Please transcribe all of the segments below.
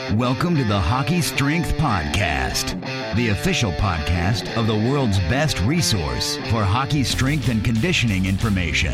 Welcome to the Hockey Strength Podcast, the official podcast of the world's best resource for hockey strength and conditioning information.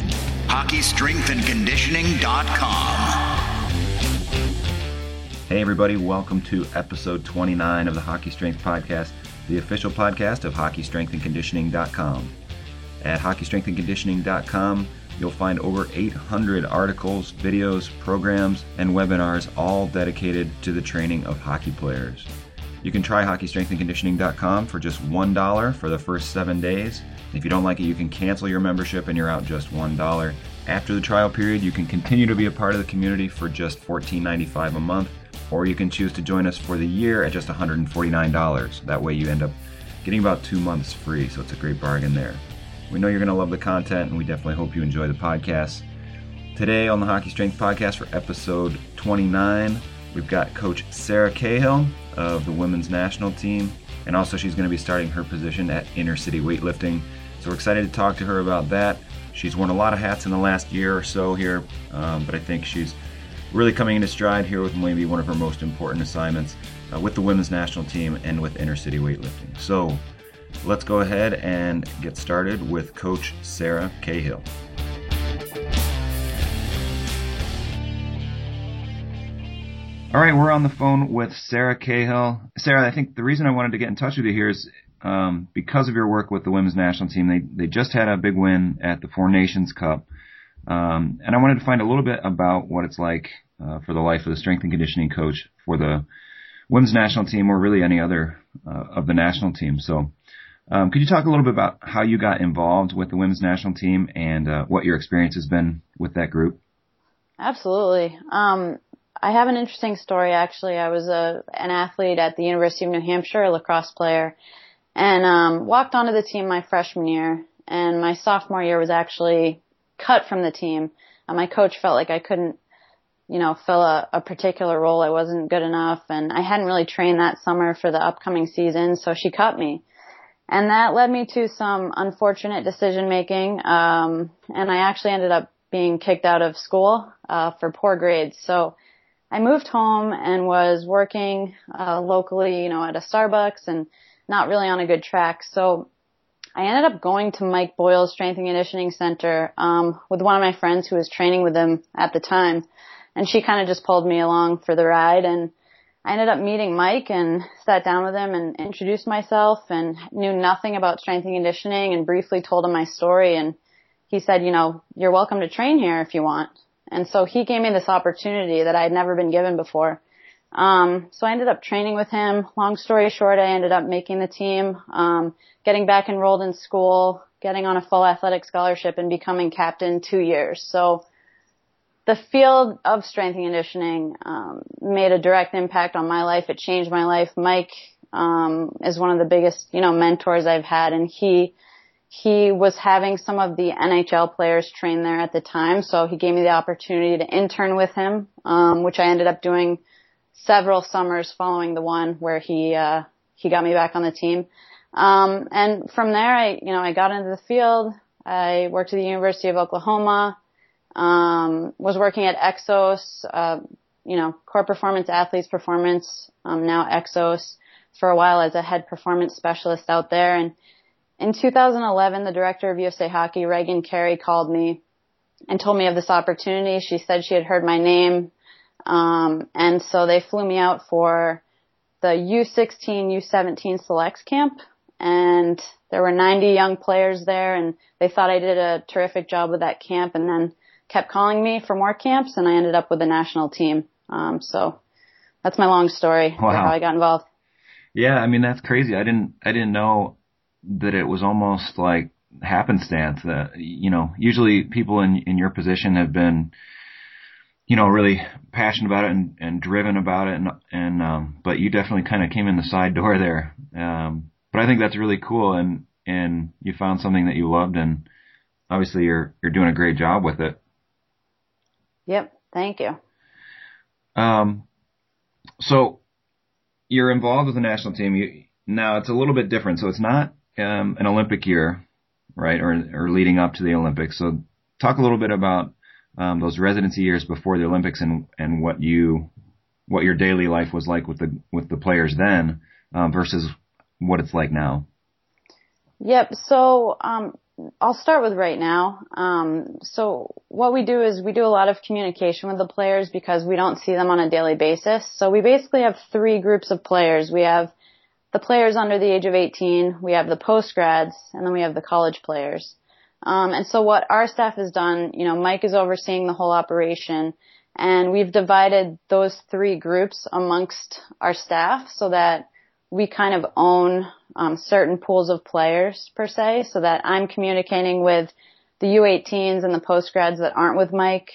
HockeyStrengthandConditioning.com. Hey everybody, welcome to episode 29 of the Hockey Strength Podcast, the official podcast of HockeyStrengthandConditioning.com. At HockeyStrengthandConditioning.com, you'll find over 800 articles, videos, programs, and webinars, all dedicated to the training of hockey players. You can try HockeyStrengthandConditioning.com for just $1 for the first 7 days. If you don't like it, you can cancel your membership and you're out just $1. After the trial period, you can continue to be a part of the community for just $14.95 a month, or you can choose to join us for the year at just $149. That way you end up getting about 2 months free, so it's a great bargain there. We know you're going to love the content, and we definitely hope you enjoy the podcast. Today on the Hockey Strength Podcast for episode 29, we've got Coach Sarah Cahill of the women's national team, and also she's going to be starting her position at Inner City Weightlifting. So we're excited to talk to her about that. She's worn a lot of hats in the last year or so here, but I think she's really coming into stride here with maybe one of her most important assignments with the women's national team and with Inner City Weightlifting. So let's go ahead and get started with Coach Sarah Cahill. All right, we're on the phone with Sarah Cahill. Sarah, I think the reason I wanted to get in touch with you here is because of your work with the women's national team. They just had a big win at the Four Nations Cup, and I wanted to find a little bit about what it's like for the life of the strength and conditioning coach for the women's national team, or really any other of the national team. So could you talk a little bit about how you got involved with the women's national team and what your experience has been with that group? Absolutely. I have an interesting story, actually. I was an athlete at the University of New Hampshire, a lacrosse player, and walked onto the team my freshman year. And my sophomore year was actually cut from the team. My coach felt like I couldn't, fill a particular role. I wasn't good enough, and I hadn't really trained that summer for the upcoming season, so she cut me. And that led me to some unfortunate decision making, and I actually ended up being kicked out of school for poor grades. So I moved home and was working locally, at a Starbucks, and not really on a good track. So I ended up going to Mike Boyle's Strength and Conditioning Center with one of my friends who was training with him at the time, and she kind of just pulled me along for the ride. And I ended up meeting Mike and sat down with him and introduced myself and knew nothing about strength and conditioning, and briefly told him my story. And he said, you're welcome to train here if you want. And so he gave me this opportunity that I had never been given before. So I ended up training with him. Long story short, I ended up making the team, getting back enrolled in school, getting on a full athletic scholarship, and becoming captain 2 years. So the field of strength and conditioning made a direct impact on my life. It changed my life. Mike is one of the biggest, mentors I've had, and he was having some of the NHL players train there at the time, so he gave me the opportunity to intern with him, which I ended up doing several summers following the one where he got me back on the team. And from there, I got into the field. I worked at the University of Oklahoma. Was working at Exos, Core Performance Athletes Performance, now Exos, for a while as a head performance specialist out there. And in 2011, the director of USA Hockey, Reagan Carey, called me and told me of this opportunity. She said she had heard my name, and so they flew me out for the U16, U17 selects camp, and there were 90 young players there, and they thought I did a terrific job with that camp, and then kept calling me for more camps, and I ended up with the national team. So that's my long story for how I got involved. Yeah, that's crazy. I didn't know that it was almost like happenstance. Usually people in your position have been, really passionate about it and driven about it, and but you definitely kind of came in the side door there. But I think that's really cool, and you found something that you loved, and obviously you're doing a great job with it. Yep. Thank you. So you're involved with the national team. Now it's a little bit different. So it's not an Olympic year, right? Or leading up to the Olympics. So talk a little bit about those residency years before the Olympics and what you what your daily life was like with the players then versus what it's like now. Yep. So I'll start with right now. So what we do is we do a lot of communication with the players because we don't see them on a daily basis. So we basically have three groups of players. We have the players under the age of 18, we have the post-grads, and then we have the college players. And so what our staff has done, Mike is overseeing the whole operation, and we've divided those three groups amongst our staff so that we kind of own certain pools of players per se, so that I'm communicating with the U18s and the post-grads that aren't with Mike.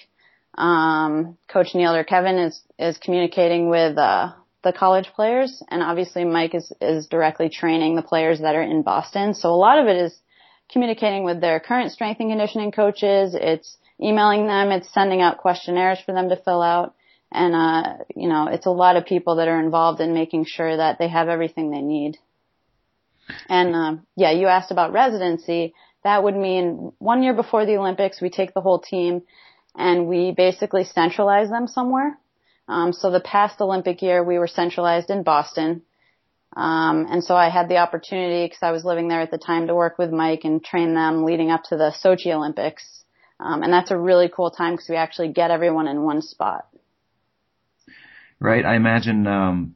Coach Neil or Kevin is communicating with the college players, and obviously Mike is directly training the players that are in Boston. So a lot of it is communicating with their current strength and conditioning coaches. It's emailing them. It's sending out questionnaires for them to fill out. And, it's a lot of people that are involved in making sure that they have everything they need. And, you asked about residency. That would mean 1 year before the Olympics, we take the whole team and we basically centralize them somewhere. So the past Olympic year, we were centralized in Boston. And so I had the opportunity, because I was living there at the time, to work with Mike and train them leading up to the Sochi Olympics. And that's a really cool time because we actually get everyone in one spot. Right. I imagine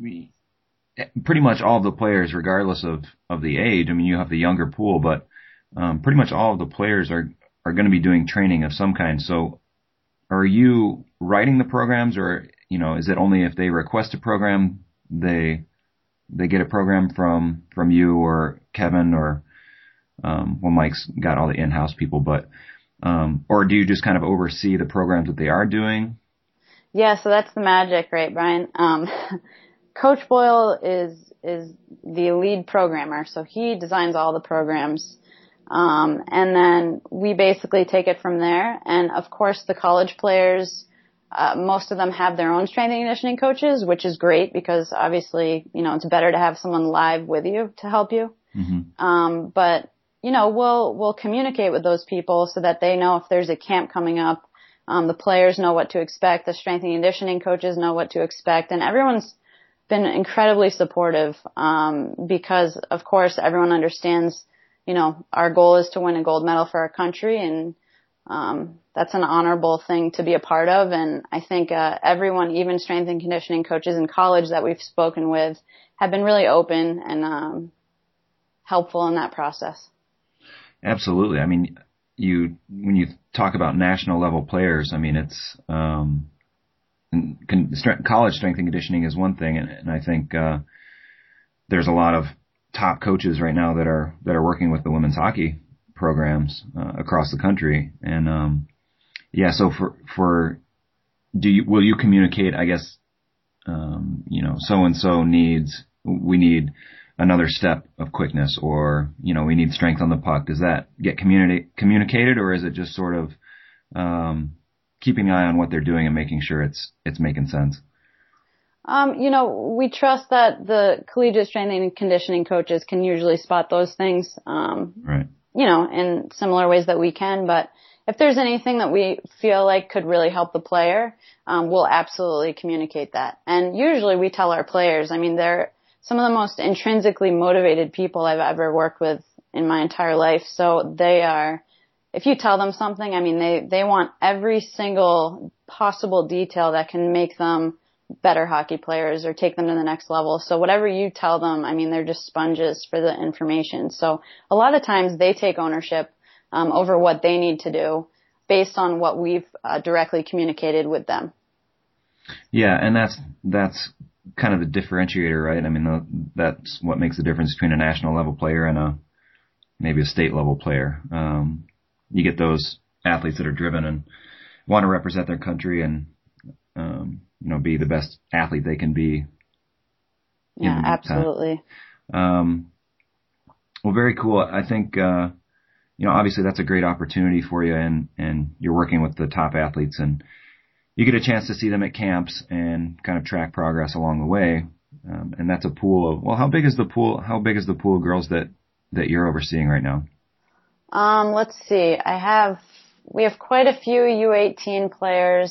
pretty much all of the players, regardless of the age, I mean, you have the younger pool, but pretty much all of the players are going to be doing training of some kind. So are you writing the programs, or, is it only if they request a program, they get a program from you or Kevin or, Mike's got all the in-house people, but, or do you just kind of oversee the programs that they are doing? Yeah, so that's the magic, right, Brian? Coach Boyle is the lead programmer, so he designs all the programs. And then we basically take it from there. And of course, the college players, most of them have their own strength and conditioning coaches, which is great because obviously, it's better to have someone live with you to help you. Mm-hmm. But, we'll communicate with those people so that they know if there's a camp coming up. The players know what to expect. The strength and conditioning coaches know what to expect. And everyone's been incredibly supportive, because of course everyone understands, our goal is to win a gold medal for our country, and that's an honorable thing to be a part of. And I think everyone, even strength and conditioning coaches in college that we've spoken with, have been really open and helpful in that process. Absolutely. I mean, when you talk about national level players, I mean, it's college strength and conditioning is one thing, and I think there's a lot of top coaches right now that are working with the women's hockey programs across the country. And so will you communicate, I guess, so and so we need another step of quickness, or we need strength on the puck? Does that get communicated, or is it just sort of keeping an eye on what they're doing and making sure it's making sense? We trust that the collegiate strength and conditioning coaches can usually spot those things, right. In similar ways that we can. But if there's anything that we feel like could really help the player, we'll absolutely communicate that. And usually we tell our players, I mean, they're some of the most intrinsically motivated people I've ever worked with in my entire life. So they are, if you tell them something, I mean, they want every single possible detail that can make them better hockey players or take them to the next level. So whatever you tell them, I mean, they're just sponges for the information. So a lot of times they take ownership over what they need to do based on what we've directly communicated with them. Yeah, and that's kind of the differentiator, right? I mean, that's what makes the difference between a national level player and maybe a state level player. You get those athletes that are driven and want to represent their country and be the best athlete they can be. Yeah, absolutely. Well, very cool. I think obviously that's a great opportunity for you, and you're working with the top athletes, and you get a chance to see them at camps and kind of track progress along the way. And that's a pool of, how big is the pool? How big is the pool of girls that you're overseeing right now? Let's see. We have quite a few U18 players.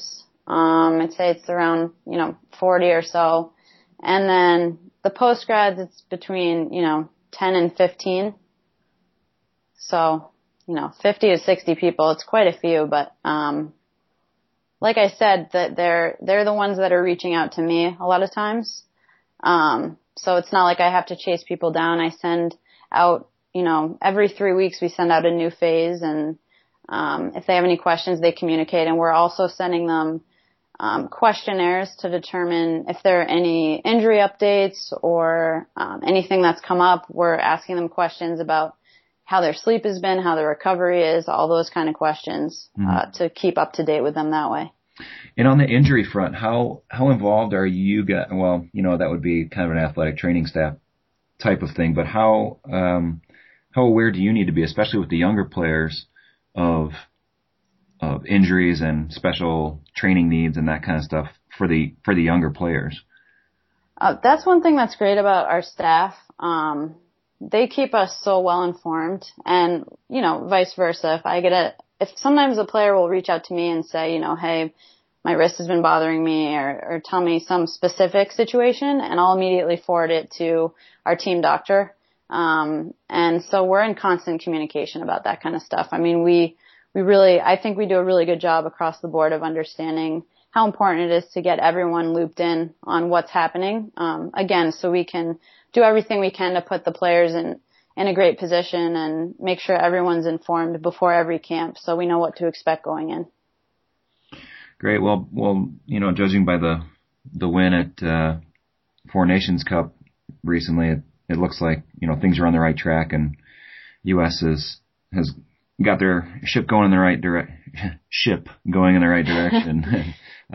I'd say it's around, 40 or so. And then the postgrads, it's between, 10 and 15. So, 50 to 60 people. It's quite a few, but, like I said, that they're the ones that are reaching out to me a lot of times. So it's not like I have to chase people down. I send out, every 3 weeks we send out a new phase, and if they have any questions, they communicate. And we're also sending them questionnaires to determine if there are any injury updates or anything that's come up. We're asking them questions about how their sleep has been, how their recovery is, all those kind of questions to keep up to date with them that way. And on the injury front, how involved are you guys? Well, that would be kind of an athletic training staff type of thing, but how aware do you need to be, especially with the younger players, of injuries and special training needs and that kind of stuff for the younger players? That's one thing that's great about our staff. They keep us so well informed, and vice versa. If sometimes a player will reach out to me and say, hey, my wrist has been bothering me, or tell me some specific situation, and I'll immediately forward it to our team doctor. And so we're in constant communication about that kind of stuff. I mean, I think we do a really good job across the board of understanding how important it is to get everyone looped in on what's happening. Again, so we can do everything we can to put the players in a great position and make sure everyone's informed before every camp, so we know what to expect going in. Great. Well, judging by the win at Four Nations Cup recently, it looks like things are on the right track, and U.S. has got their ship going in the right direction.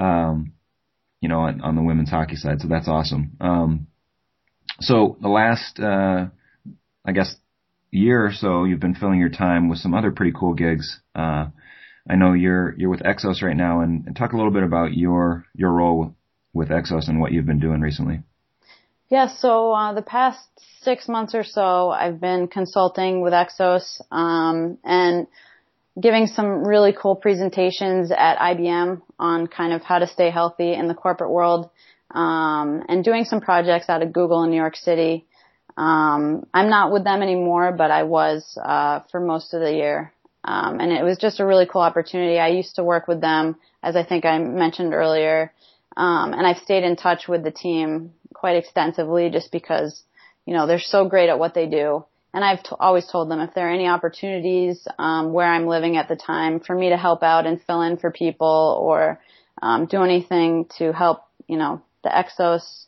On the women's hockey side, so that's awesome. So the last, I guess, year or so, you've been filling your time with some other pretty cool gigs. I know you're with Exos right now, and talk a little bit about your role with Exos and what you've been doing recently. Yeah, so the past 6 months or so, I've been consulting with Exos and giving some really cool presentations at IBM on kind of how to stay healthy in the corporate world, and doing some projects out of Google in New York City. I'm not with them anymore, but I was for most of the year. And it was just a really cool opportunity. I used to work with them, as I think I mentioned earlier, and I've stayed in touch with the team quite extensively just because, they're so great at what they do. And I've always told them if there are any opportunities where I'm living at the time for me to help out and fill in for people or do anything to help, the Exos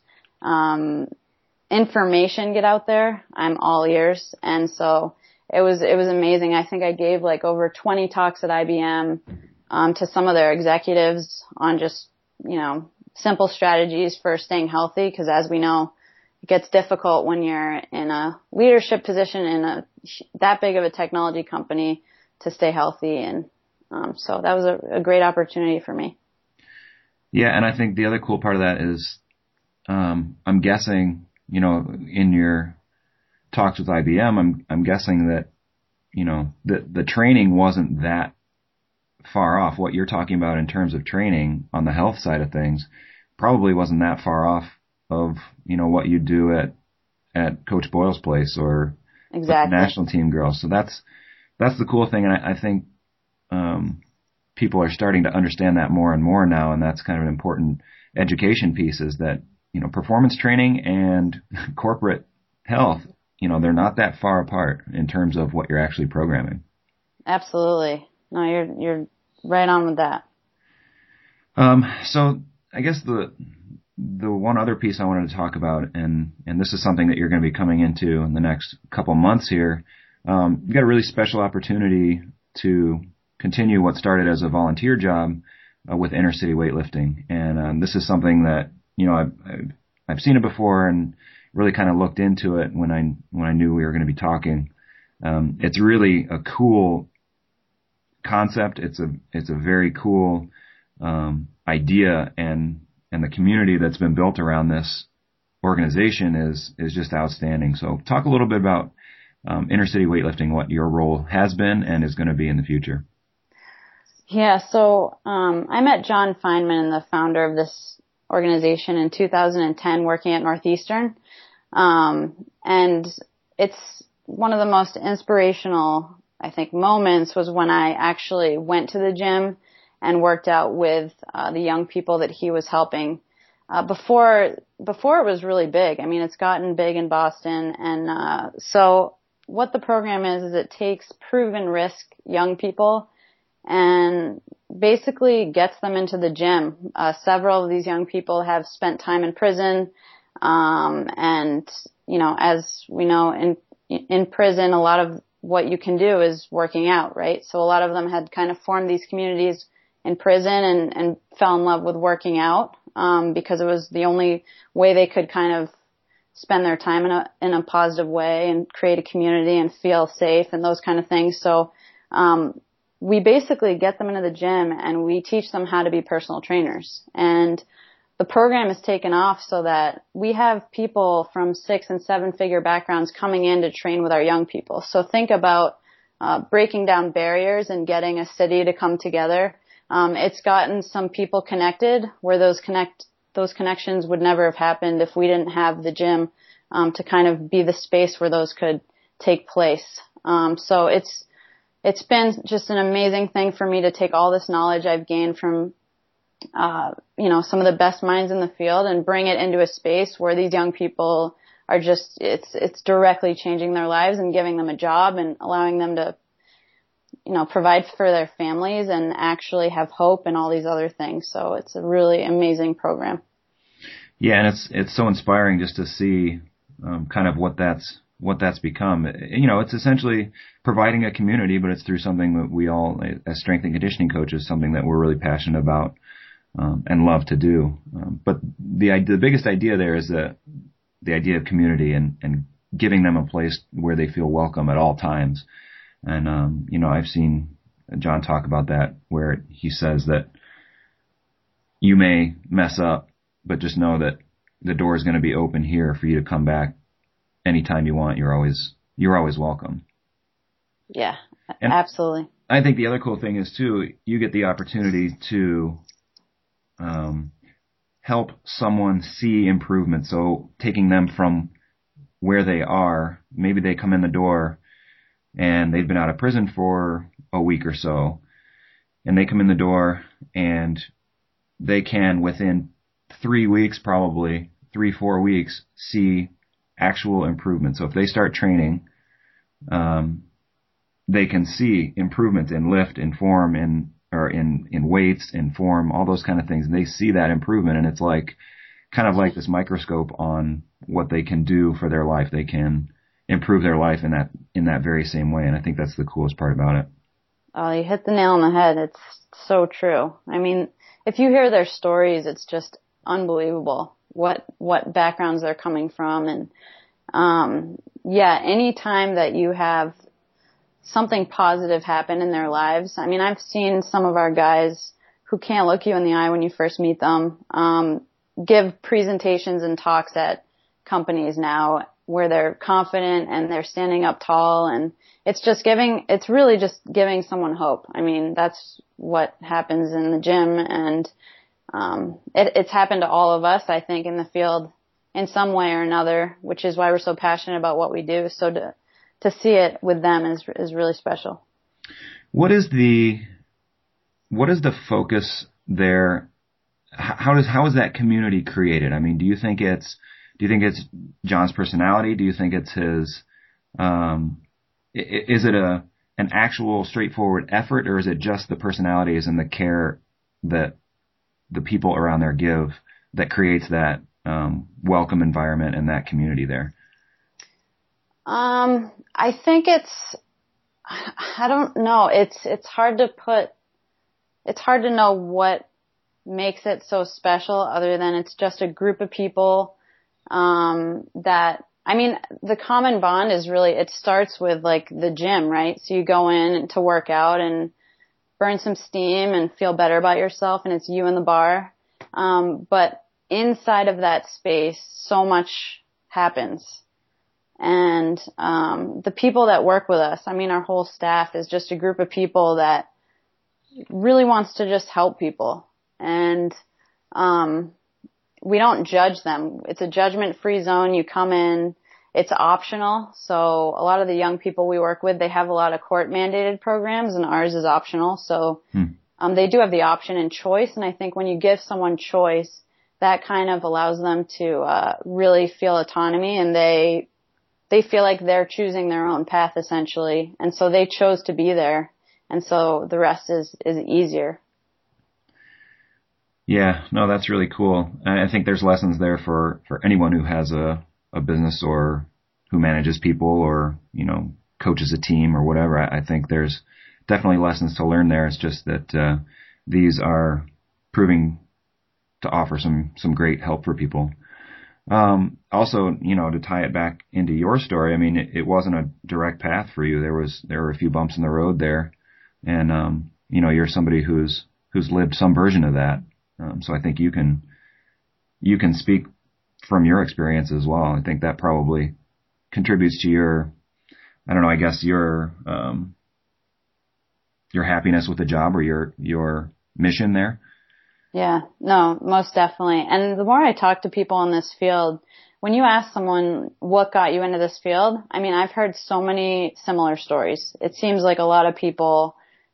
information get out there, I'm all ears. And so it was amazing. I think I gave over 20 talks at IBM to some of their executives on just, simple strategies for staying healthy, because as we know, it gets difficult when you're in a leadership position in that big of a technology company to stay healthy. And so that was a great opportunity for me. Yeah, and I think the other cool part of that is I'm guessing, in your talks with IBM, I'm guessing that, the training wasn't that far off. What you're talking about in terms of training on the health side of things probably wasn't that far off of, what you do at Coach Boyle's place or exactly. The national team girls. So that's the cool thing. And I think people are starting to understand that more and more now. And that's kind of an important education piece, is that, performance training and corporate health, they're not that far apart in terms of what you're actually programming. Absolutely. No, you're right on with that. So I guess the one other piece I wanted to talk about, and this is something that you're going to be coming into in the next couple months here, you've got a really special opportunity to continue what started as a volunteer job with inner city weightlifting. And this is something that, I've seen it before and really kind of looked into it when I knew we were going to be talking. It's really a cool concept. It's a very cool idea, and the community that's been built around this organization is just outstanding. So talk a little bit about inner city weightlifting, what your role has been and is going to be in the future. Yeah, so I met John Feynman, the founder of this organization, in 2010 working at Northeastern. And it's one of the most inspirational, I think, moments was when I actually went to the gym and worked out with the young people that he was helping. Before it was really big. I mean, it's gotten big in Boston. And so what the program is it takes proven risk young people and basically gets them into the gym. Several of these young people have spent time in prison. And, you know, as we know, in prison, a lot of what you can do is working out, right? So a lot of them had kind of formed these communities in prison and fell in love with working out, because it was the only way they could kind of spend their time in a positive way and create a community and feel safe and those kind of things. So, we basically get them into the gym and we teach them how to be personal trainers. And the program is taken off so that we have people from 6 and 7 figure backgrounds coming in to train with our young people. So think about breaking down barriers and getting a city to come together. It's gotten some people connected where those connections would never have happened if we didn't have the gym to kind of be the space where those could take place. So it's been just an amazing thing for me to take all this knowledge I've gained from, you know, some of the best minds in the field and bring it into a space where these young people are just, it's directly changing their lives and giving them a job and allowing them to, you know, provide for their families and actually have hope and all these other things. So it's a really amazing program. Yeah. And it's so inspiring just to see, kind of what that's become. You know, it's essentially providing a community, but it's through something that we all, as strength and conditioning coaches, something that we're really passionate about, and love to do. But the biggest idea there is the idea of community and giving them a place where they feel welcome at all times. And, you know, I've seen John talk about that where he says that you may mess up, but just know that the door is going to be open here for you to come back anytime you want. You're always welcome. Yeah, and absolutely. I think the other cool thing is too, you get the opportunity to, help someone see improvement. So taking them from where they are, maybe they come in the door and they've been out of prison for a week or so, and they come in the door and they can within 3 weeks, probably 3-4 weeks, see actual improvement. So if they start training, they can see improvement in lift, in form, in weights, in form, all those kind of things. And they see that improvement, and it's like kind of like this microscope on what they can do for their life. They can improve their life in that very same way. And I think that's the coolest part about it. Oh, you hit the nail on the head. It's so true. I mean, if you hear their stories, it's just unbelievable what backgrounds they're coming from. And, yeah, any time that you have something positive happen in their lives. I mean, I've seen some of our guys who can't look you in the eye when you first meet them, give presentations and talks at companies now where they're confident and they're standing up tall, and it's really just giving someone hope. I mean, that's what happens in the gym, and it's happened to all of us, I think, in the field in some way or another, which is why we're so passionate about what we do. So to see it with them is really special. What is the focus there? How is that community created? I mean, do you think it's John's personality? Do you think it's his, is it an actual straightforward effort, or is it just the personalities and the care that the people around there give that creates that, welcome environment and that community there? I think I don't know. It's hard to know what makes it so special other than it's just a group of people, that, I mean, the common bond is really, it starts with like the gym, right? So you go in to work out and burn some steam and feel better about yourself, and it's you in the bar. But inside of that space, so much happens. And the people that work with us, I mean, our whole staff is just a group of people that really wants to just help people. And we don't judge them. It's a judgment-free zone. You come in, it's optional. So a lot of the young people we work with, they have a lot of court-mandated programs, and ours is optional. So they do have the option and choice. And I think when you give someone choice, that kind of allows them to really feel autonomy, and they feel like they're choosing their own path, essentially. And so they chose to be there. And so the rest is easier. Yeah, no, that's really cool. And I think there's lessons there for anyone who has a business or who manages people or, coaches a team or whatever. I think there's definitely lessons to learn there. It's just that these are proving to offer some great help for people. Also, to tie it back into your story, I mean, it wasn't a direct path for you. There were a few bumps in the road there. And, you're somebody who's lived some version of that. So I think you can speak from your experience as well. I think that probably contributes to your happiness with the job or your mission there. Yeah, no, most definitely. And the more I talk to people in this field, when you ask someone what got you into this field, I mean, I've heard so many similar stories. It seems like a lot of people,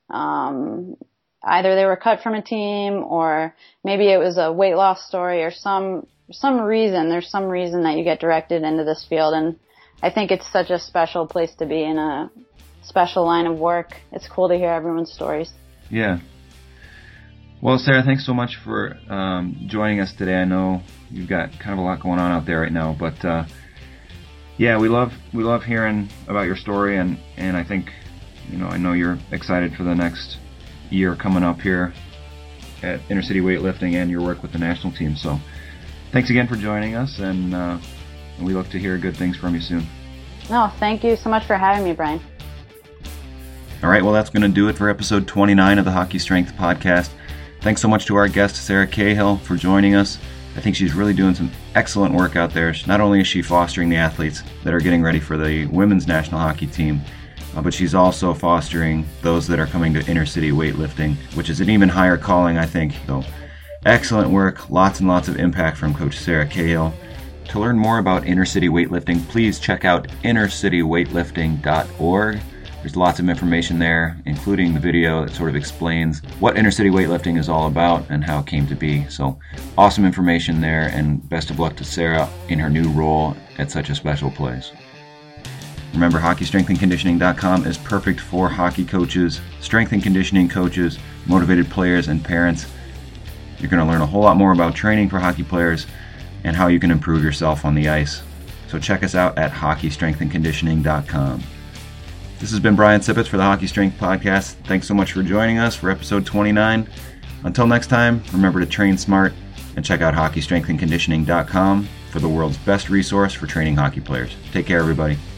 either they were cut from a team or maybe it was a weight loss story or some reason. There's some reason that you get directed into this field. And I think it's such a special place to be in a special line of work. It's cool to hear everyone's stories. Yeah. Well, Sarah, thanks so much for joining us today. I know you've got kind of a lot going on out there right now, but yeah, we love hearing about your story, and I think I know you're excited for the next year coming up here at Intercity Weightlifting and your work with the national team. So, thanks again for joining us, and we look to hear good things from you soon. No, thank you so much for having me, Brian. All right, well, that's going to do it for episode 29 of the Hockey Strength Podcast. Thanks so much to our guest, Sarah Cahill, for joining us. I think she's really doing some excellent work out there. Not only is she fostering the athletes that are getting ready for the women's national hockey team, but she's also fostering those that are coming to Intercity Weightlifting, which is an even higher calling, I think. So, excellent work, lots and lots of impact from Coach Sarah Cahill. To learn more about Intercity Weightlifting, please check out innercityweightlifting.org. There's lots of information there, including the video that sort of explains what Intercity Weightlifting is all about and how it came to be. So awesome information there, and best of luck to Sarah in her new role at such a special place. Remember, HockeyStrengthAndConditioning.com is perfect for hockey coaches, strength and conditioning coaches, motivated players, and parents. You're going to learn a whole lot more about training for hockey players and how you can improve yourself on the ice. So check us out at HockeyStrengthAndConditioning.com. This has been Brian Sipitz for the Hockey Strength Podcast. Thanks so much for joining us for episode 29. Until next time, remember to train smart and check out HockeyStrengthAndConditioning.com for the world's best resource for training hockey players. Take care, everybody.